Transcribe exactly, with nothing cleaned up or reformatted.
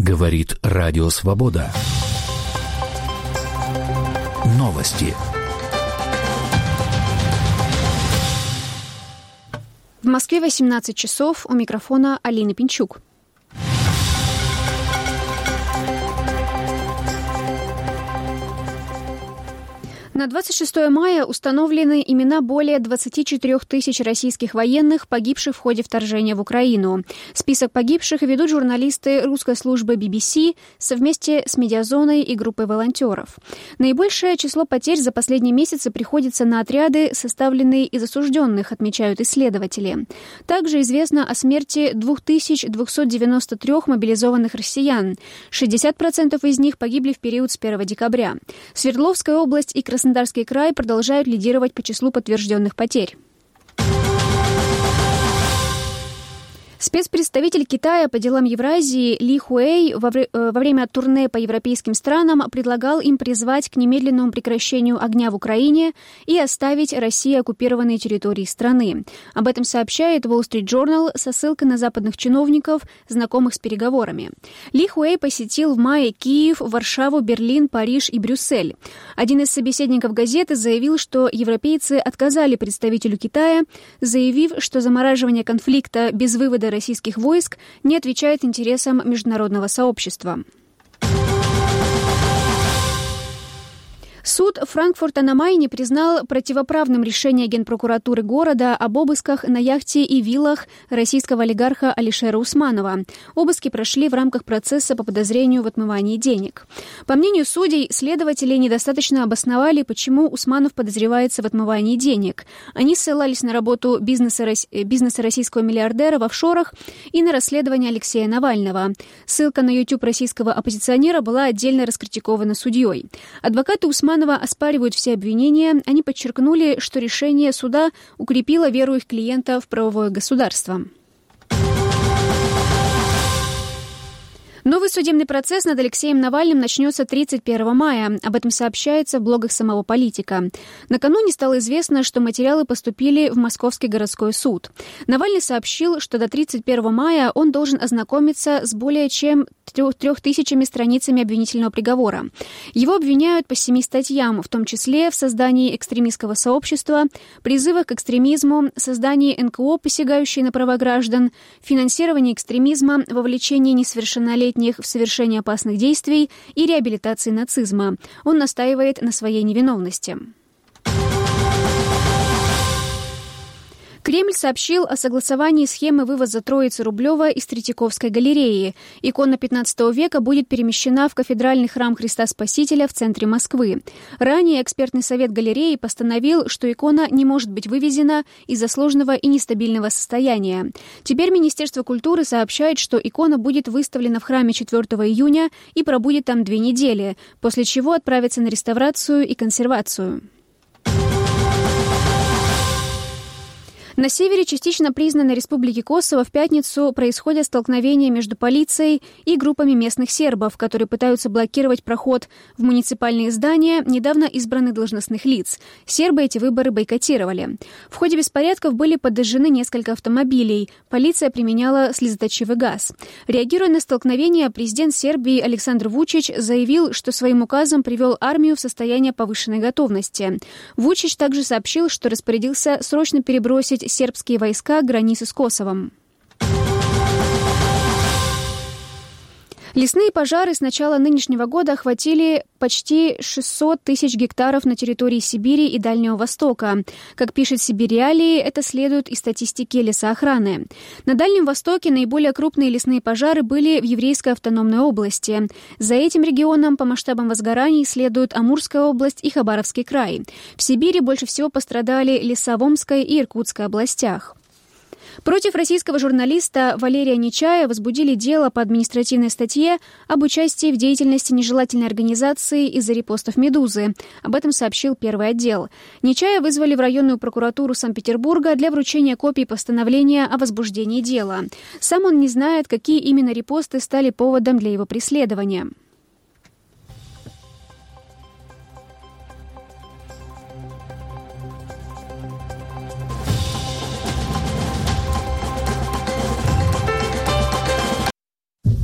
Говорит Радио Свобода. Новости. В Москве восемнадцать часов. У микрофона Алина Пинчук. На двадцать шестое мая установлены имена более двадцати четырёх тысяч российских военных, погибших в ходе вторжения в Украину. Список погибших ведут журналисты русской службы би би си совместе с Медиазоной и группой волонтеров. Наибольшее число потерь за последние месяцы приходится на отряды, составленные из осужденных, отмечают исследователи. Также известно о смерти две тысячи двести девяносто три мобилизованных россиян. шестьдесят процентов из них погибли в период с первого декабря. Свердловская область и Краснодарский Краснодарский край продолжают лидировать по числу подтвержденных потерь. Спецпредставитель Китая по делам Евразии Ли Хуэй во, вре- во время турне по европейским странам предлагал им призвать к немедленному прекращению огня в Украине и оставить России оккупированные территории страны. Об этом сообщает Wall Street Journal со ссылкой на западных чиновников, знакомых с переговорами. Ли Хуэй посетил в мае Киев, Варшаву, Берлин, Париж и Брюссель. Один из собеседников газеты заявил, что европейцы отказали представителю Китая, заявив, что замораживание конфликта без вывода российских войск не отвечает интересам международного сообщества. Суд Франкфурта на Майне признал противоправным решение Генпрокуратуры города об обысках на яхте и виллах российского олигарха Алишера Усманова. Обыски прошли в рамках процесса по подозрению в отмывании денег. По мнению судей, следователи недостаточно обосновали, почему Усманов подозревается в отмывании денег. Они ссылались на работу бизнеса, бизнеса российского миллиардера в офшорах и на расследование Алексея Навального. Ссылка на YouTube российского оппозиционера была отдельно раскритикована судьей. Адвокаты Усманова оспаривают все обвинения. Они подчеркнули, что решение суда укрепило веру их клиента в правовое государство. Новый судебный процесс над Алексеем Навальным начнется тридцать первого мая. Об этом сообщается в блогах самого политика. Накануне стало известно, что материалы поступили в Московский городской суд. Навальный сообщил, что до тридцать первого мая он должен ознакомиться с более чем трех тысячами страницами обвинительного приговора. Его обвиняют по семи статьям, в том числе в создании экстремистского сообщества, призывах к экстремизму, создании эн ка о, посягающей на права граждан, финансировании экстремизма, вовлечении несовершеннолетних в совершение опасных действий и реабилитации нацизма. Он настаивает на своей невиновности. Кремль сообщил о согласовании схемы вывоза Троицы Рублева из Третьяковской галереи. Икона пятнадцатого века будет перемещена в кафедральный храм Христа Спасителя в центре Москвы. Ранее экспертный совет галереи постановил, что икона не может быть вывезена из-за сложного и нестабильного состояния. Теперь Министерство культуры сообщает, что икона будет выставлена в храме четвёртого июня и пробудет там две недели, после чего отправится на реставрацию и консервацию. На севере частично признанной Республики Косово в пятницу происходят столкновения между полицией и группами местных сербов, которые пытаются блокировать проход в муниципальные здания недавно избранных должностных лиц. Сербы эти выборы бойкотировали. В ходе беспорядков были подожжены несколько автомобилей. Полиция применяла слезоточивый газ. Реагируя на столкновения, президент Сербии Александр Вучич заявил, что своим указом привел армию в состояние повышенной готовности. Вучич также сообщил, что распорядился срочно перебросить сербские войска к границе с Косовом. Лесные пожары с начала нынешнего года охватили почти шестьсот тысяч гектаров на территории Сибири и Дальнего Востока. Как пишет Сибириалии, это следует из статистики лесоохраны. На Дальнем Востоке наиболее крупные лесные пожары были в Еврейской автономной области. За этим регионом по масштабам возгораний следуют Амурская область и Хабаровский край. В Сибири больше всего пострадали леса в Омской и Иркутской областях. Против российского журналиста Валерия Нечая возбудили дело по административной статье об участии в деятельности нежелательной организации из-за репостов «Медузы». Об этом сообщил Первый отдел. Нечая вызвали в районную прокуратуру Санкт-Петербурга для вручения копий постановления о возбуждении дела. Сам он не знает, какие именно репосты стали поводом для его преследования.